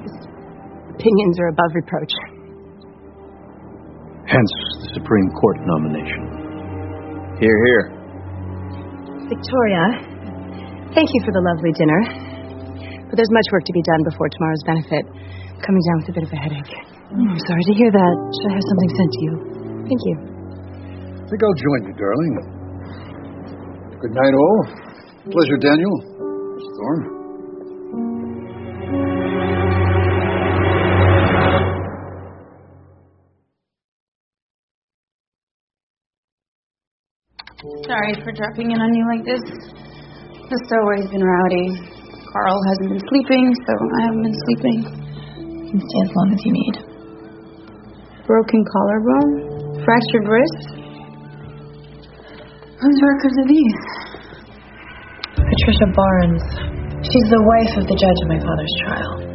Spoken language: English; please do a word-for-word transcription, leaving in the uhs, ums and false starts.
His opinions are above reproach. Hence the Supreme Court nomination. Hear, hear. Victoria, thank you for the lovely dinner. But there's much work to be done before tomorrow's benefit. I'm coming down with a bit of a headache. Oh, I'm sorry to hear that. Should I have something sent to you? Thank you. I think I'll join you, darling. Good night, all. Pleasure, Daniel. Storm. Sorry for dropping in on you like this. The stowaway's been rowdy. Carl hasn't been sleeping, so I haven't been sleeping. You can stay as long as you need. Broken collarbone? Fractured wrist? Whose records are these? Patricia Barnes. She's the wife of the judge in my father's trial.